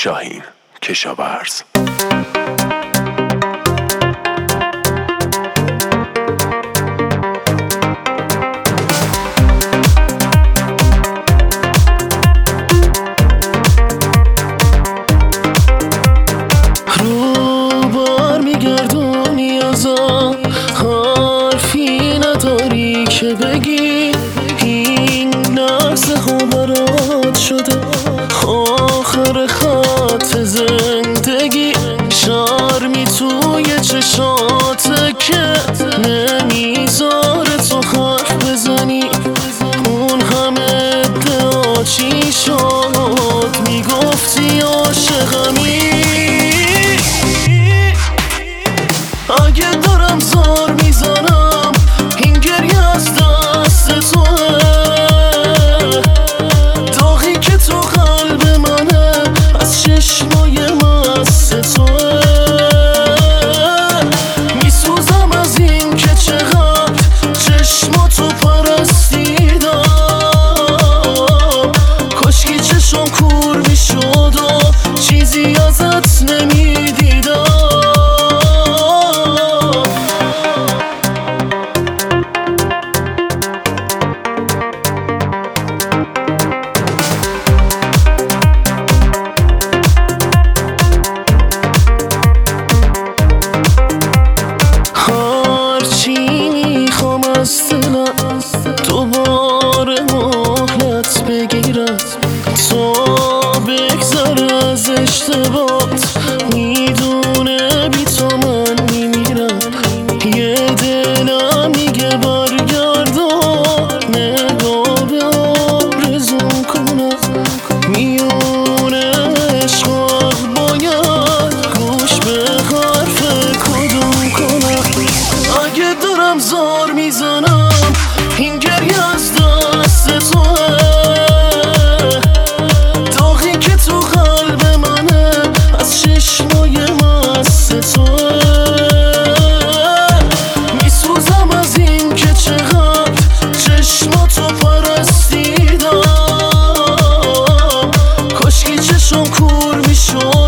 شاهین کشاورز. حرفی نداری که بگی این لحظه ها برات شده آخر خط زندگی. شرمی توی چشاته که نمیذاره تو حرف بزنی. اون همه ادعا چی شد میگفتی عاشقمی. اگه دارم زار میزنم این گریه از دست توه. داغی که تو قلب منه از چشمای مست توه. میسوزم از این که چقدر چشماتو پرستیدم. کاشکی چشم کور میشد و چیزی ازت نمیدیدم. دوباره مهلت بگیرم تا بگذر از اشتباهات. میدونه بی تو من میمیرم. یه دلم میگه برگرد و نگاه به آرزوم کنم. میونه عشق باید گوش به حرف کدوم کنم. اگه دارم زار میزنم این گریه از دست توه. داغی که تو قلب منه از چشمای مست توه. میسوزم از این که چقدر چشماتو پرستیدم. کاشکی چشم کور میشد